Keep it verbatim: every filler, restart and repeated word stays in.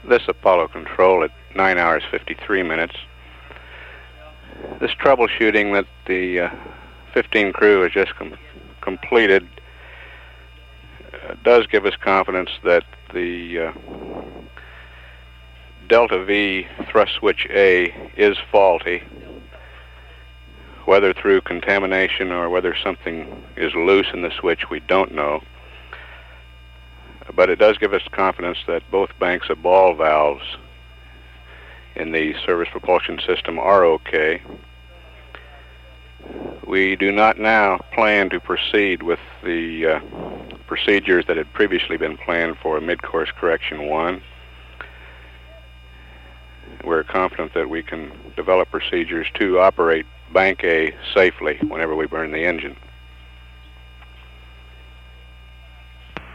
This Apollo Control at nine hours fifty-three minutes. This troubleshooting that the uh, fifteen crew has just com completed uh, does give us confidence that the uh, Delta V thrust switch A is faulty. Whether through contamination or whether something is loose in the switch, we don't know. But it does give us confidence that both banks of ball valves in the service propulsion system are okay. We do not now plan to proceed with the uh, procedures that had previously been planned for mid-course correction one. We're confident that we can develop procedures to operate Bank A safely whenever we burn the engine.